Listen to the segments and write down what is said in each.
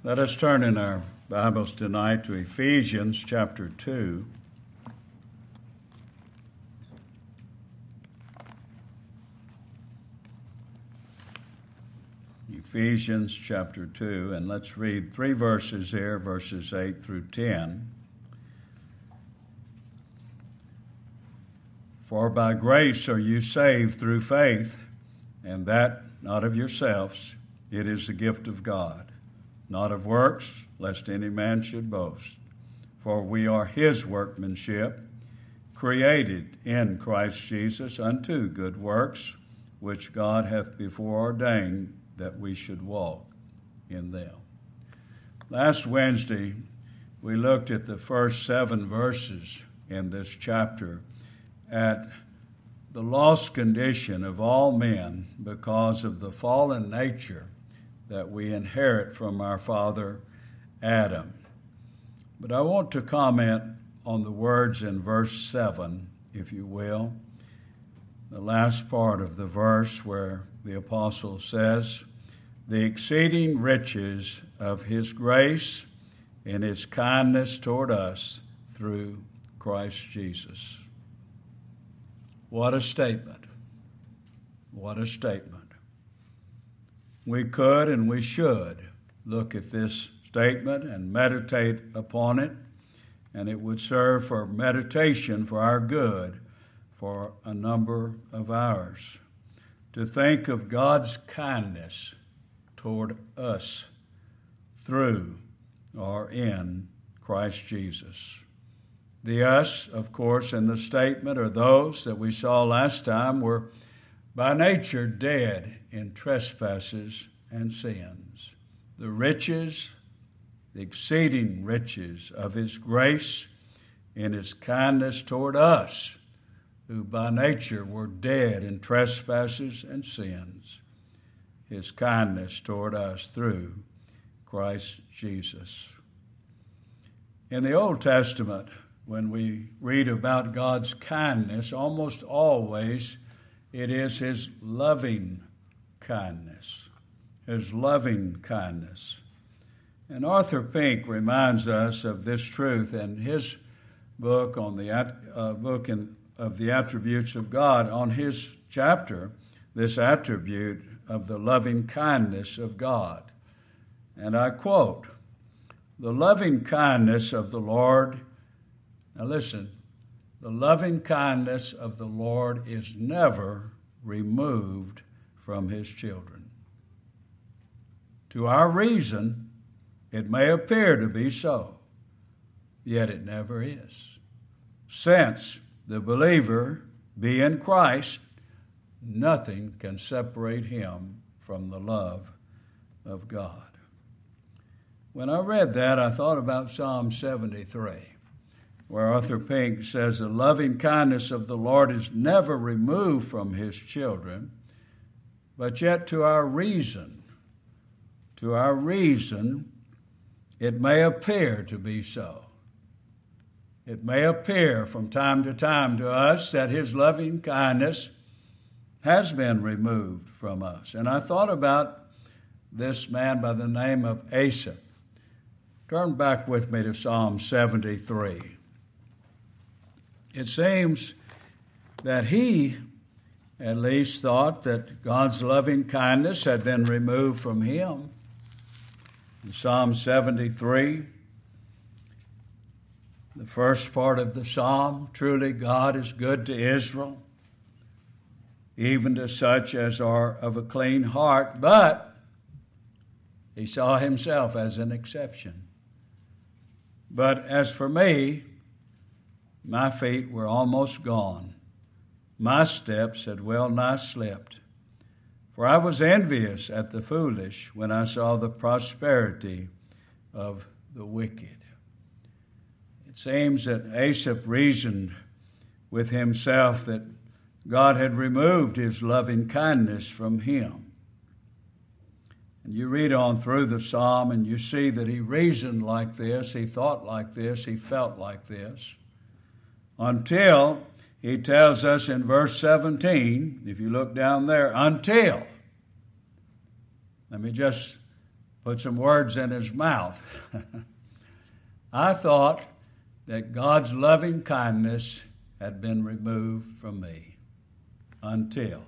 Let us turn in our Bibles tonight to Ephesians chapter 2. Ephesians chapter 2, and let's read three verses here, verses 8 through 10. For by grace are you saved through faith, and that not of yourselves, it is the gift of God, not of works, lest any man should boast. For we are his workmanship, created in Christ Jesus unto good works, which God hath before ordained that we should walk in them. Last Wednesday, we looked at the first 7 verses in this chapter at the lost condition of all men because of the fallen nature that we inherit from our father Adam. But I want to comment on the words in verse 7, if you will, the last part of the verse where the apostle says, the exceeding riches of his grace and his kindness toward us through Christ Jesus. What a statement. What a statement. We could and we should look at this statement and meditate upon it, and it would serve for meditation for our good for a number of hours. To think of God's kindness toward us through or in Christ Jesus. The us, of course, in the statement are those that we saw last time were by nature dead in trespasses and sins. The riches, the exceeding riches of his grace in his kindness toward us, who by nature were dead in trespasses and sins. His kindness toward us through Christ Jesus. In the Old Testament, when we read about God's kindness, almost always it is his loving kindness. His loving kindness. And Arthur Pink reminds us of this truth in his book on the of the attributes of God, on his chapter, this attribute of the loving kindness of God. And I quote, the loving kindness of the Lord, now listen, the loving kindness of the Lord is never removed from his children. To our reason, it may appear to be so, yet it never is. Since the believer be in Christ, nothing can separate him from the love of God. When I read that, I thought about Psalm 73. Where Arthur Pink says the loving kindness of the Lord is never removed from his children, but yet to our reason, it may appear to be so. It may appear from time to time to us that his loving kindness has been removed from us. And I thought about this man by the name of Asaph. Turn back with me to Psalm 73. It seems that he at least thought that God's loving kindness had been removed from him. In Psalm 73, the first part of the psalm, truly God is good to Israel, even to such as are of a clean heart, but he saw himself as an exception. But as for me, my feet were almost gone. My steps had well nigh slipped. For I was envious at the foolish when I saw the prosperity of the wicked. It seems that Asaph reasoned with himself that God had removed his loving kindness from him. And you read on through the psalm and you see that he reasoned like this, he thought like this, he felt like this, until he tells us in verse 17, if you look down there, until. Let me just put some words in his mouth. I thought that God's loving kindness had been removed from me until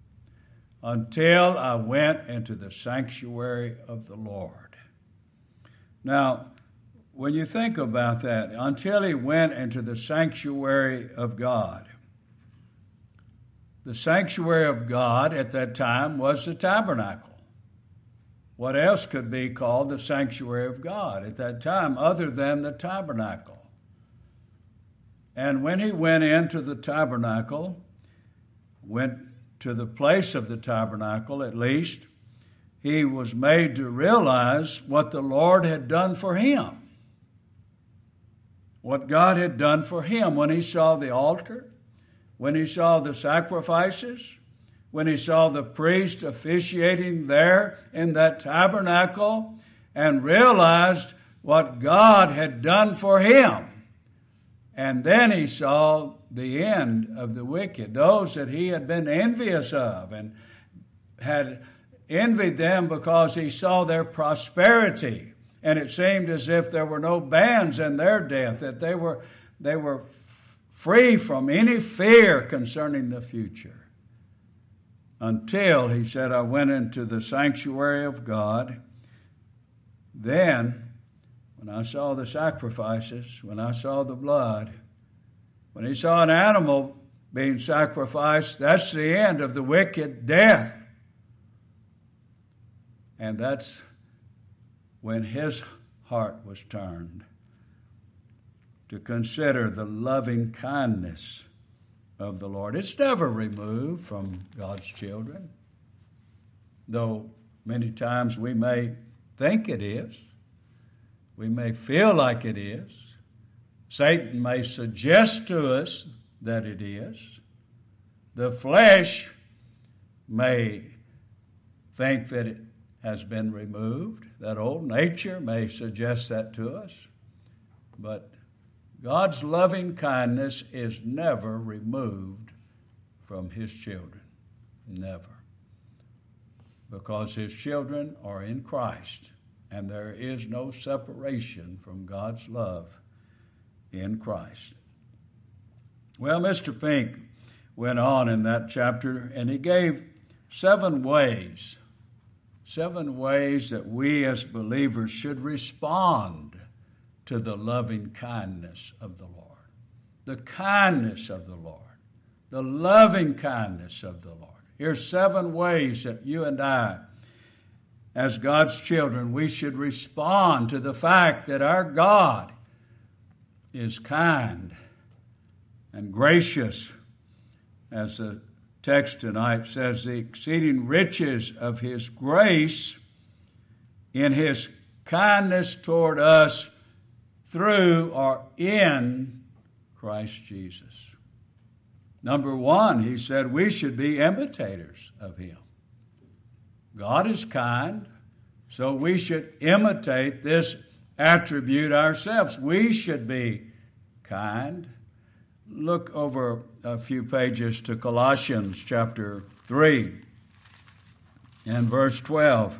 I went into the sanctuary of the Lord. Now, when you think about that, until he went into the sanctuary of God, the sanctuary of God at that time was the tabernacle. What else could be called the sanctuary of God at that time other than the tabernacle? And when he went into the tabernacle, went to the place of the tabernacle at least, he was made to realize what the Lord had done for him. What God had done for him when he saw the altar, when he saw the sacrifices, when he saw the priest officiating there in that tabernacle, and realized what God had done for him. And then he saw the end of the wicked, those that he had been envious of and had envied them because he saw their prosperity. And it seemed as if there were no bands in their death, that they were free from any fear concerning the future. Until, he said, I went into the sanctuary of God. Then, when I saw the sacrifices, when I saw the blood, when he saw an animal being sacrificed, that's the end of the wicked, death. And that's when his heart was turned to consider the loving kindness of the Lord. It's never removed from God's children, though many times we may think it is. We may feel like it is. Satan may suggest to us that it is. The flesh may think that it has been removed. That old nature may suggest that to us. But God's loving kindness is never removed from his children. Never. Because his children are in Christ, and there is no separation from God's love in Christ. Well, Mr. Pink went on in that chapter, and he gave 7 ways that we as believers should respond to the loving kindness of the Lord. The kindness of the Lord. The loving kindness of the Lord. Here's 7 ways that you and I, as God's children, we should respond to the fact that our God is kind and gracious. As the text tonight says, the exceeding riches of his grace in his kindness toward us through or in Christ Jesus. Number 1, he said we should be imitators of him. God is kind, so we should imitate this attribute ourselves. We should be kind. Look over a few pages to Colossians chapter 3 and verse 12.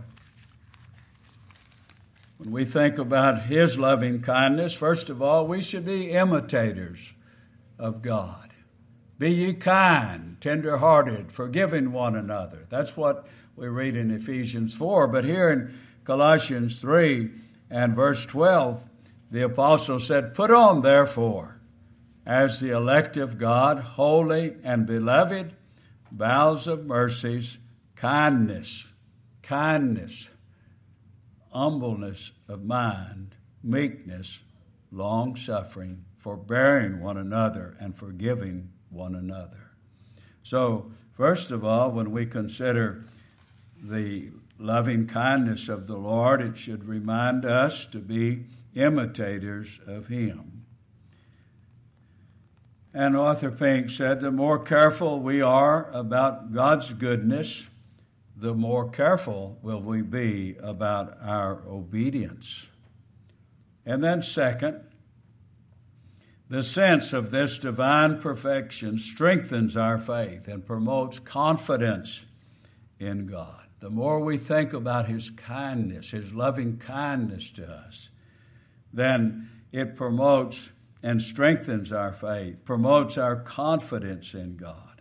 When we think about his loving kindness, first of all, we should be imitators of God. Be ye kind, tender-hearted, forgiving one another. That's what we read in Ephesians 4. But here in Colossians 3 and verse 12, the apostle said, Put on, therefore, as the elect of God, holy and beloved, bowels of mercies, kindness, humbleness of mind, meekness, long-suffering, forbearing one another, and forgiving one another. So, first of all, when we consider the loving kindness of the Lord, it should remind us to be imitators of him. And Arthur Pink said, the more careful we are about God's goodness, the more careful will we be about our obedience. And then second, the sense of this divine perfection strengthens our faith and promotes confidence in God. the more we think about His kindness, His loving kindness to us, then it promotes and strengthens our faith, promotes our confidence in God.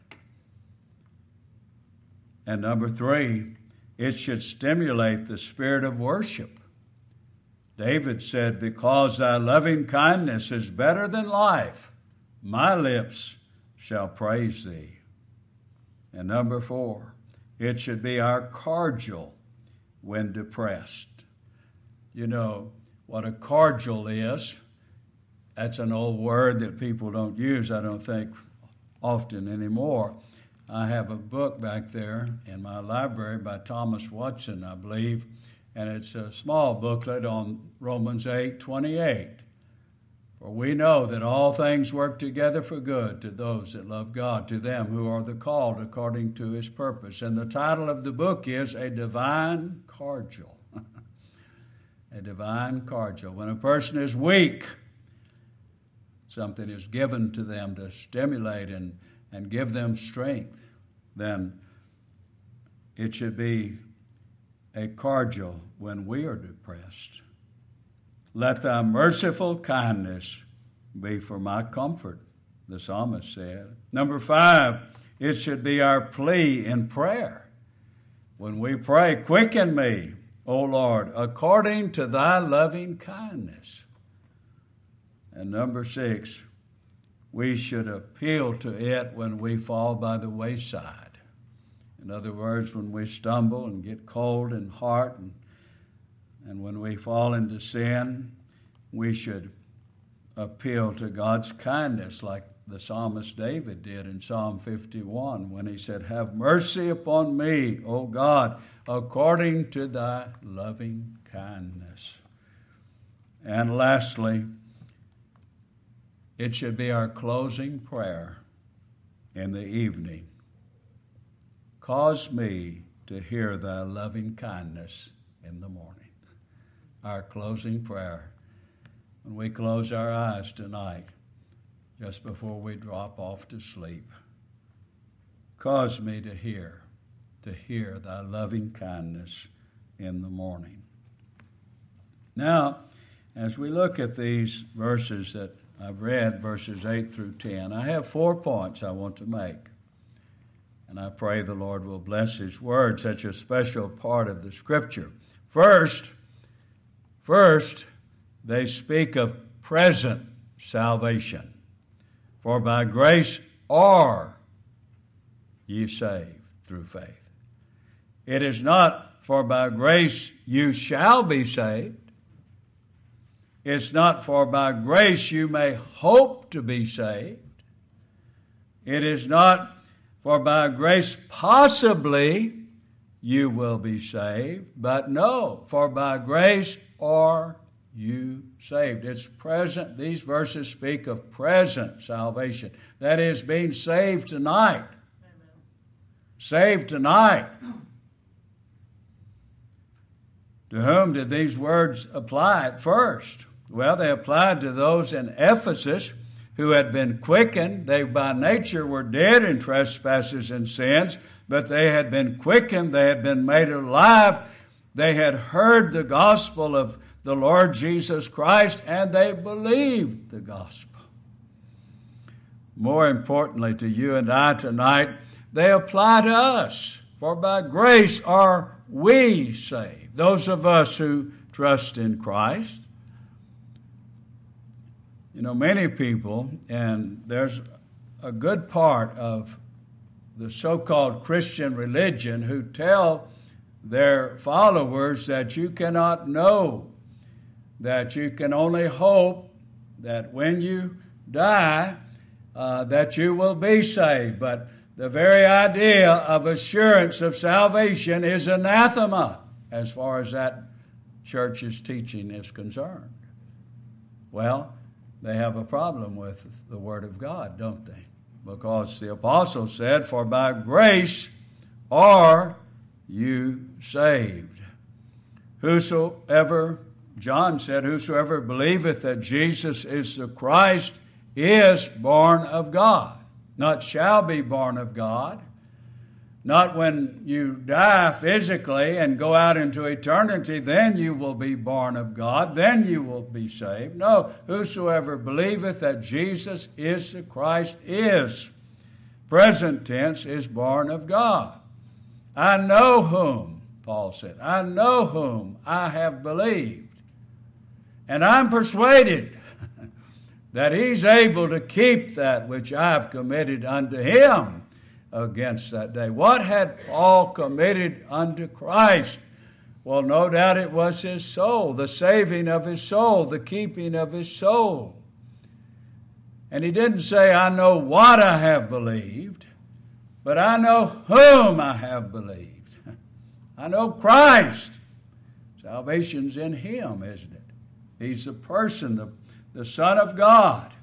And number 3, it should stimulate the spirit of worship. David said, because thy loving kindness is better than life, my lips shall praise thee. And number 4, it should be our cordial when depressed. You know what a cordial is? That's an old word that people don't use, I don't think, often anymore. I have a book back there in my library by Thomas Watson, I believe, and it's a small booklet on Romans 8:28. For we know that all things work together for good to those that love God, to them who are the called according to His purpose. And the title of the book is A Divine Cordial. A divine cordial. When a person is weak, something is given to them to stimulate and give them strength, then it should be a cordial when we are depressed. Let thy merciful kindness be for my comfort, the psalmist said. Number 5, it should be our plea in prayer. When we pray, quicken me, O Lord, according to thy loving kindness. And number 6, we should appeal to it when we fall by the wayside. In other words, when we stumble and get cold in heart and when we fall into sin, we should appeal to God's kindness like the psalmist David did in Psalm 51 when he said, have mercy upon me, O God, according to thy loving kindness. And lastly, it should be our closing prayer in the evening. Cause me to hear thy loving kindness in the morning. Our closing prayer. When we close our eyes tonight, just before we drop off to sleep, cause me to hear thy loving kindness in the morning. Now, as we look at these verses that I've read, verses 8 through 10, I have 4 points I want to make. And I pray the Lord will bless His word, such a special part of the Scripture. First, they speak of present salvation. For by grace are ye saved through faith. It is not for by grace you shall be saved. It's not for by grace you may hope to be saved. It is not for by grace possibly you will be saved, but no, for by grace are you saved. It's present. These verses speak of present salvation. That is, being saved tonight. Amen. Saved tonight. To whom did these words apply at first? Well, they applied to those in Ephesus who had been quickened. They by nature were dead in trespasses and sins, but they had been quickened. They had been made alive. They had heard the gospel of the Lord Jesus Christ, and they believed the gospel. More importantly to you and I tonight, they apply to us. For by grace are we saved, those of us who trust in Christ. You know, many people, and there's a good part of the so-called Christian religion who tell their followers that you cannot know, that you can only hope that when you die, that you will be saved. But the very idea of assurance of salvation is anathema as far as that church's teaching is concerned. Well, they have a problem with the Word of God, don't they? Because the apostle said, for by grace are you saved. Whosoever, John said, whosoever believeth that Jesus is the Christ is born of God. Not shall be born of God, Not when you die physically and go out into eternity, then you will be born of God, then you will be saved. No, whosoever believeth that Jesus is the Christ is, present tense, is born of God. I know whom, Paul said, I know whom I have believed. And I'm persuaded that he's able to keep that which I've committed unto him against that day. What had Paul committed unto Christ? Well, no doubt it was his soul, the saving of his soul, the keeping of his soul. And he didn't say, I know what I have believed, but I know whom I have believed. I know Christ. Salvation's in him, isn't it? He's the person, the Son of God.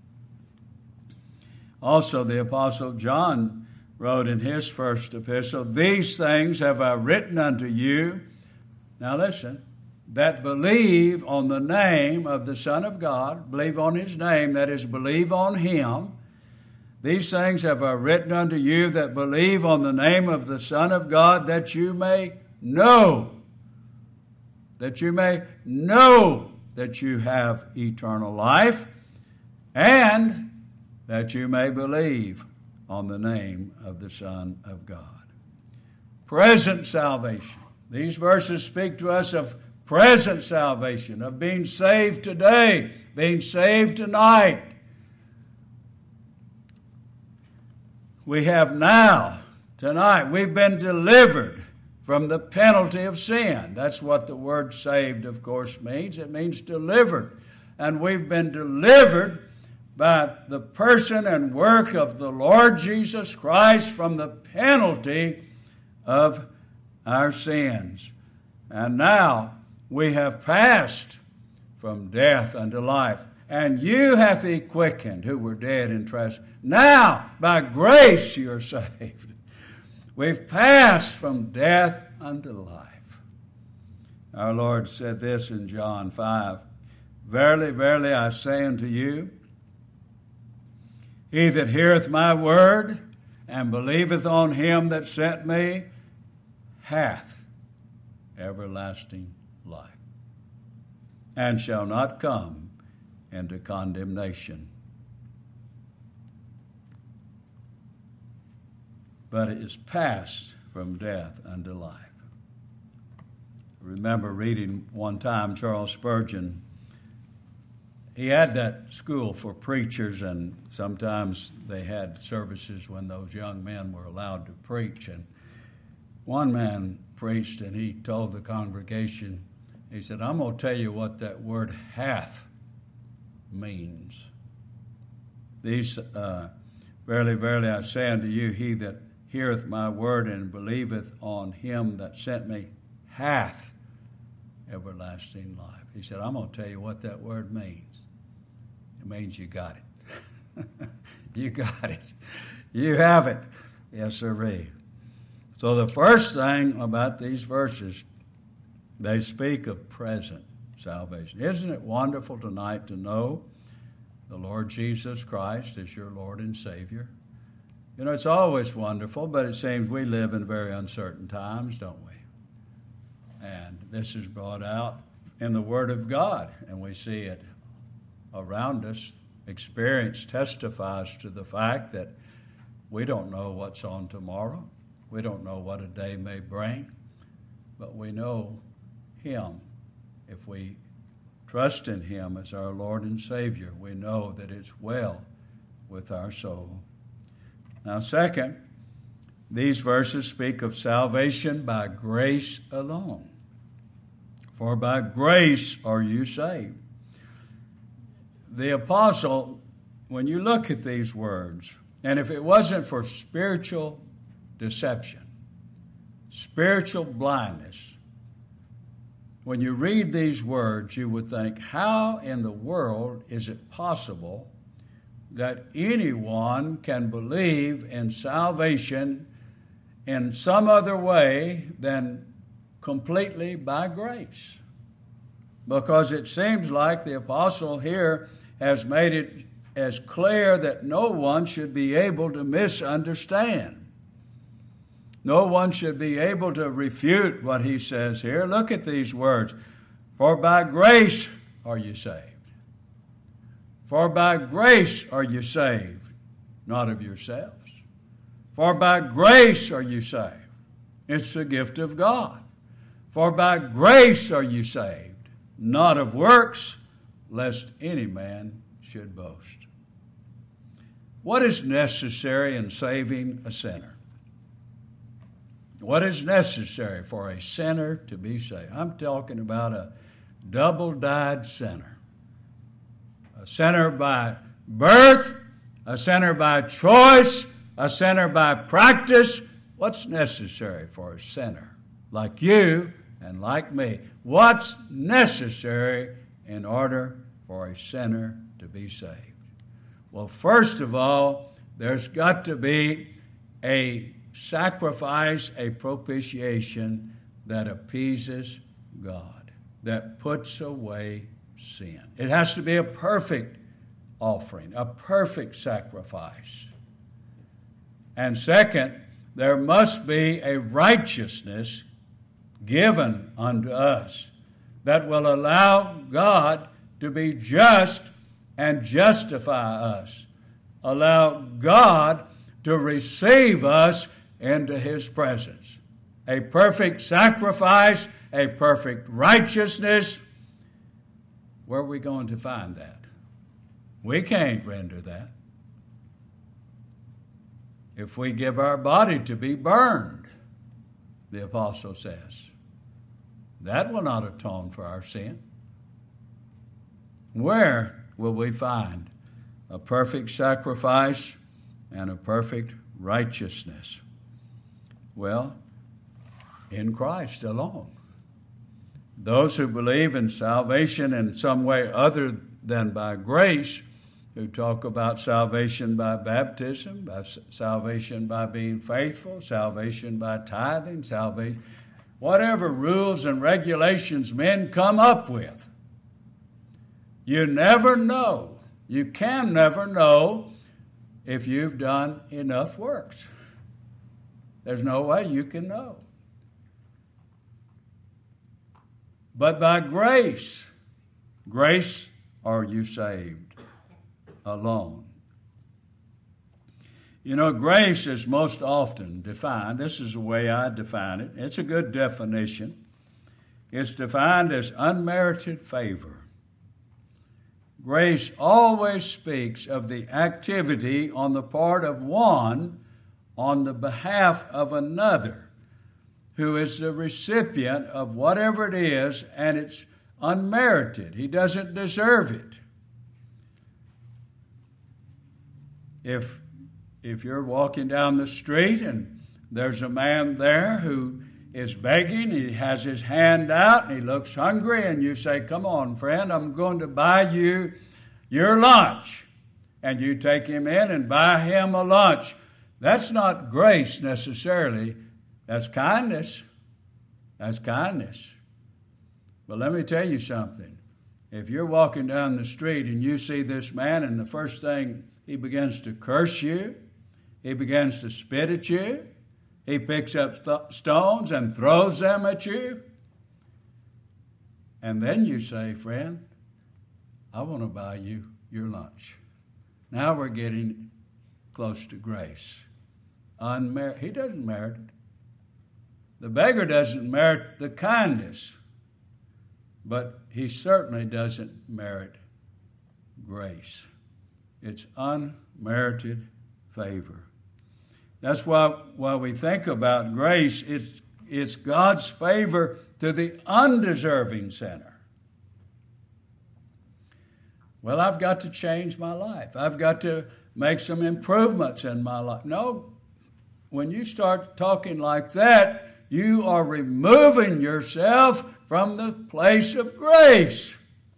Also, the Apostle John wrote in his first epistle, these things have I written unto you, now listen, that believe on the name of the Son of God, believe on his name, that is, believe on him. These things have I written unto you that believe on the name of the Son of God, that you may know that you have eternal life, and that you may believe on the name of the Son of God. Present salvation. These verses speak to us of present salvation, of being saved today, being saved tonight. We have now, tonight, we've been delivered from the penalty of sin. That's what the word saved, of course, means. It means delivered. And we've been delivered by the person and work of the Lord Jesus Christ from the penalty of our sins. And now we have passed from death unto life. And you hath he quickened who were dead in trespasses. Now, by grace you are saved. We've passed from death unto life. Our Lord said this in John 5. Verily, verily, I say unto you, he that heareth my word and believeth on him that sent me hath everlasting life, and shall not come into condemnation, but it is passed from death unto life. I remember reading one time Charles Spurgeon. He had that school for preachers, and sometimes they had services when those young men were allowed to preach. And one man preached, and he told the congregation, he said, I'm going to tell you what that word hath means. These, verily, verily, I say unto you, he that heareth my word and believeth on him that sent me hath everlasting life. He said, I'm going to tell you what that word means. It means you got it. You got it. You have it. Yes, sirree. So the first thing about these verses, they speak of present salvation. Isn't it wonderful tonight to know the Lord Jesus Christ is your Lord and Savior? You know, it's always wonderful, but it seems we live in very uncertain times, don't we? And this is brought out in the Word of God, and we see it around us. Experience testifies to the fact that we don't know what's on tomorrow. We don't know what a day may bring, but we know Him. If we trust in Him as our Lord and Savior, we know that it's well with our soul. Now, second, these verses speak of salvation by grace alone. For by grace are you saved. The apostle, when you look at these words, and if it wasn't for spiritual deception, spiritual blindness, when you read these words, you would think, how in the world is it possible that anyone can believe in salvation in some other way than completely by grace? Because it seems like the apostle here has made it as clear that no one should be able to misunderstand. No one should be able to refute what he says here. Look at these words. For by grace are you saved. For by grace are you saved, not of yourselves. For by grace are you saved. It's the gift of God. For by grace are you saved, not of works, lest any man should boast. What is necessary in saving a sinner? What is necessary for a sinner to be saved? I'm talking about a double-dyed sinner. A sinner by birth, a sinner by choice, a sinner by practice. What's necessary for a sinner like you and like me? What's necessary in order for a sinner to be saved? Well, first of all, there's got to be a sacrifice, a propitiation that appeases God, that puts away sin. It has to be a perfect offering, a perfect sacrifice. And second, there must be a righteousness given unto us that will allow God to be just and justify us, allow God to receive us into His presence. A perfect sacrifice, a perfect righteousness. Where are we going to find that? We can't render that. If we give our body to be burned, the apostle says, that will not atone for our sin. Where will we find a perfect sacrifice and a perfect righteousness? Well, in Christ alone. Those who believe in salvation in some way other than by grace, who talk about salvation by baptism, by salvation by being faithful, salvation by tithing, salvation, whatever rules and regulations men come up with. You never know. You can never know if you've done enough works. There's no way you can know. But by grace are you saved alone. You know, grace is most often defined, this is the way I define it, it's a good definition. It's defined as unmerited favor. Grace always speaks of the activity on the part of one on the behalf of another who is the recipient of whatever it is, and it's unmerited. He doesn't deserve it. If you're walking down the street and there's a man there who is begging, he has his hand out and he looks hungry, and you say, "Come on, friend, I'm going to buy you your lunch." And you take him in and buy him a lunch. That's not grace necessarily. That's kindness. That's kindness. But let me tell you something. If you're walking down the street and you see this man, and the first thing he begins to curse you, he begins to spit at you, he picks up stones and throws them at you, and then you say, "Friend, I want to buy you your lunch." Now we're getting close to grace. He doesn't merit it. The beggar doesn't merit the kindness, but he certainly doesn't merit grace. It's unmerited favor. That's why we think about grace, it's God's favor to the undeserving sinner. Well, I've got to change my life. I've got to make some improvements in my life. No, when you start talking like that, you are removing yourself from the place of grace.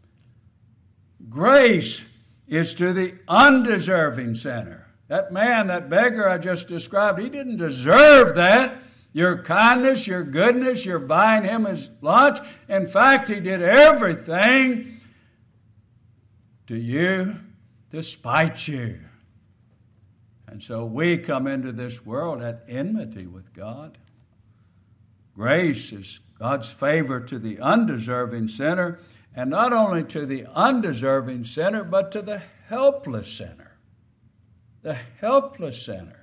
Grace is to the undeserving sinner. That man, that beggar I just described, he didn't deserve that. Your kindness, your goodness, you're buying him his lunch. In fact, he did everything to you to spite you. And so we come into this world at enmity with God. Grace is God's favor to the undeserving sinner, and not only to the undeserving sinner, but to the helpless sinner. The helpless sinner.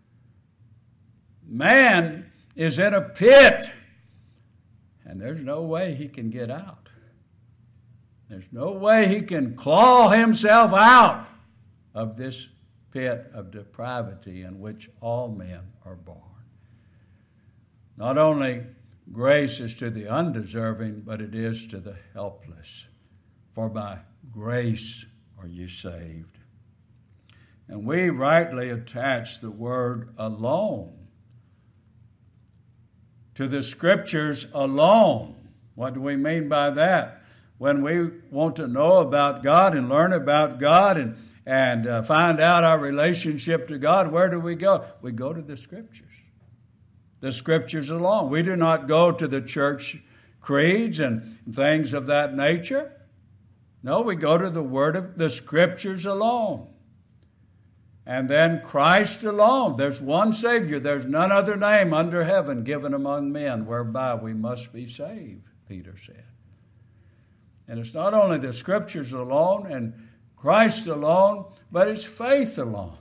Man is in a pit, and there's no way he can get out. There's no way he can claw himself out of this pit of depravity in which all men are born. Not only grace is to the undeserving, but it is to the helpless. For by grace are you saved. And we rightly attach the word alone to the Scriptures alone. What do we mean by that? When we want to know about God and learn about God and find out our relationship to God, where do we go? We go to the Scriptures. The Scriptures alone. We do not go to the church creeds and things of that nature. No, we go to the Word of the Scriptures alone. And then Christ alone. There's one Savior. There's none other name under heaven given among men whereby we must be saved, Peter said. And it's not only the Scriptures alone and Christ alone, but it's faith alone.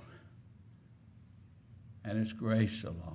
And it's grace alone.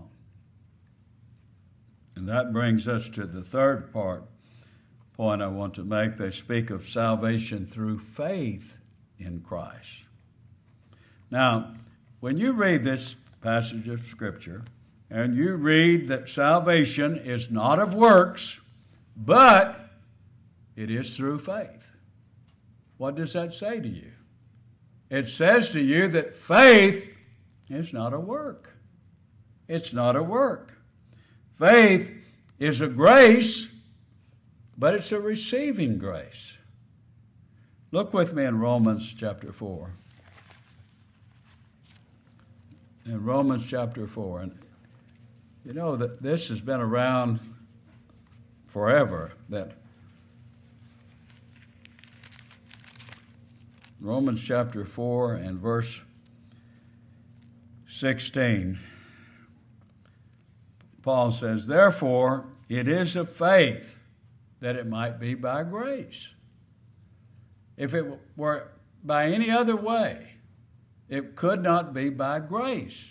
And that brings us to the third point I want to make. They speak of salvation through faith in Christ. Now, when you read this passage of Scripture, and you read that salvation is not of works, but it is through faith, what does that say to you? It says to you that faith is not a work. It's not a work. Faith is a grace, but it's a receiving grace. Look with me in Romans chapter 4. In Romans chapter 4. And you know that this has been around forever. That Romans chapter 4 and verse 16. Paul says, therefore, it is of faith that it might be by grace. If it were by any other way, it could not be by grace.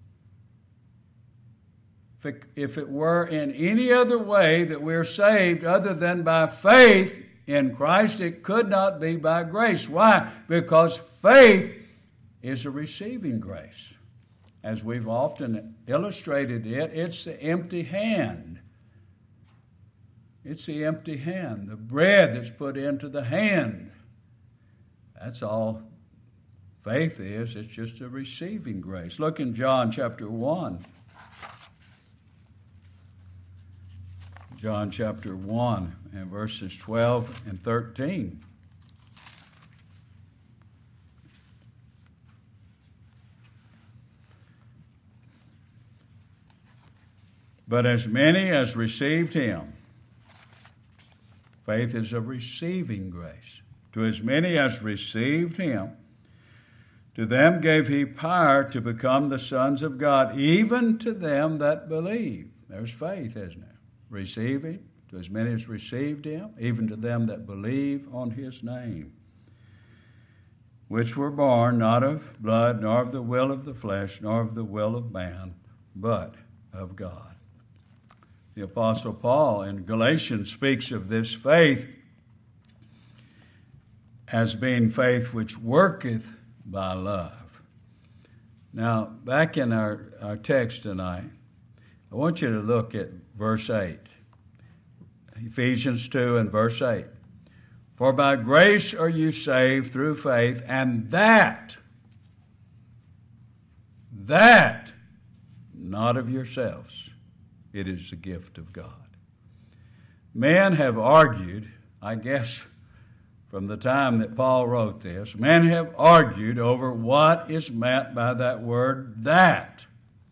If it were in any other way that we're saved other than by faith in Christ, it could not be by grace. Why? Because faith is a receiving grace. As we've often illustrated it, it's the empty hand. It's the empty hand, the bread that's put into the hand. That's all faith is. It's just a receiving grace. Look in John chapter 1. John chapter 1 and verses 12 and 13. But as many as received him, faith is a receiving grace. To as many as received him, to them gave he power to become the sons of God, even to them that believe. There's faith, isn't it? Receiving, to as many as received him, even to them that believe on his name, which were born not of blood, nor of the will of the flesh, nor of the will of man, but of God. The Apostle Paul in Galatians speaks of this faith as being faith which worketh by love. Now, back in our text tonight, I want you to look at verse 8. Ephesians 2 and verse 8. For by grace are you saved through faith, and that not of yourselves. It is the gift of God. Men have argued, I guess, from the time that Paul wrote this, men have argued over what is meant by that word, that.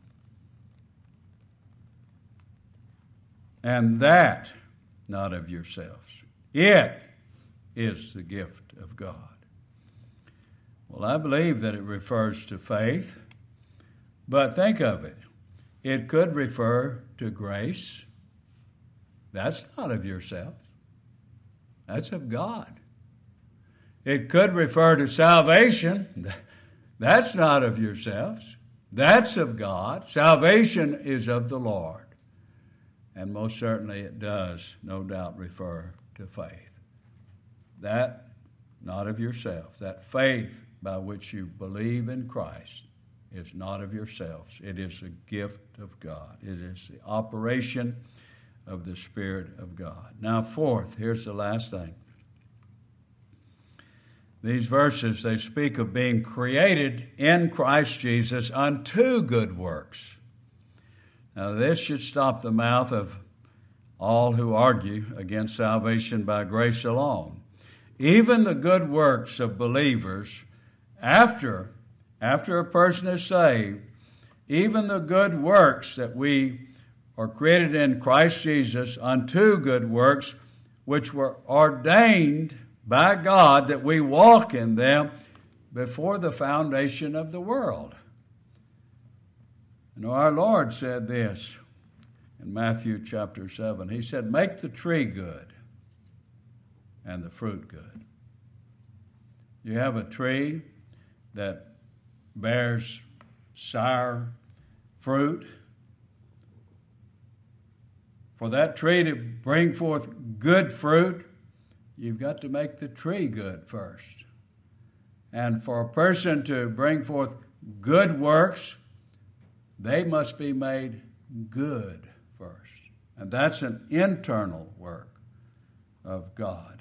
And that, not of yourselves. It is the gift of God. Well, I believe that it refers to faith. But think of it. It could refer to grace. That's not of yourself. That's of God. It could refer to salvation. That's not of yourselves. That's of God. Salvation is of the Lord. And most certainly it does, no doubt, refer to faith. That, not of yourselves. That faith by which you believe in Christ is not of yourselves. It is a gift of God. It is the operation of the Spirit of God. Now, fourth, here's the last thing. These verses, they speak of being created in Christ Jesus unto good works. Now, this should stop the mouth of all who argue against salvation by grace alone. Even the good works of believers, after a person is saved, even the good works that we are created in Christ Jesus unto good works, which were ordained by God that we walk in them before the foundation of the world. You know, our Lord said this in Matthew chapter 7. He said, make the tree good and the fruit good. You have a tree that bears sour fruit. For that tree to bring forth good fruit, you've got to make the tree good first. And for a person to bring forth good works, they must be made good first. And that's an internal work of God.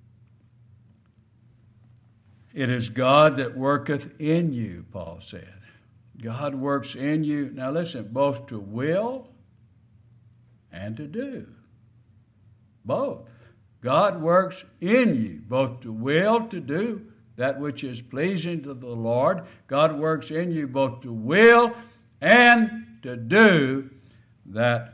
It is God that worketh in you, Paul said. God works in you. Now listen, both to will and to do. Both. God works in you, both to will, to do that which is pleasing to the Lord. God works in you both to will and to do that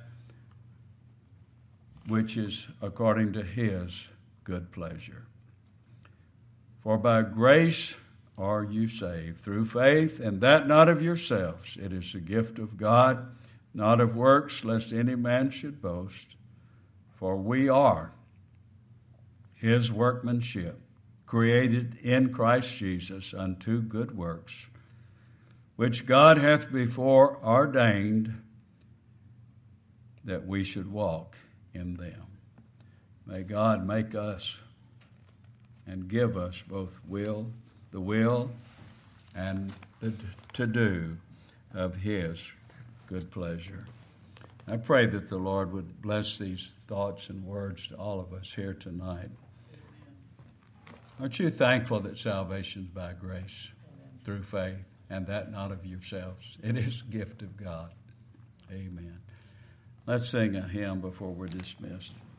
which is according to His good pleasure. For by grace are you saved, through faith, and that not of yourselves. It is the gift of God, not of works, lest any man should boast. For we are His workmanship, created in Christ Jesus unto good works, which God hath before ordained that we should walk in them. May God make us and give us both the will and the to do of His good pleasure. I pray that the Lord would bless these thoughts and words to all of us here tonight. Aren't you thankful that salvation is by grace, through faith, and that not of yourselves? It is a gift of God. Amen. Let's sing a hymn before we're dismissed.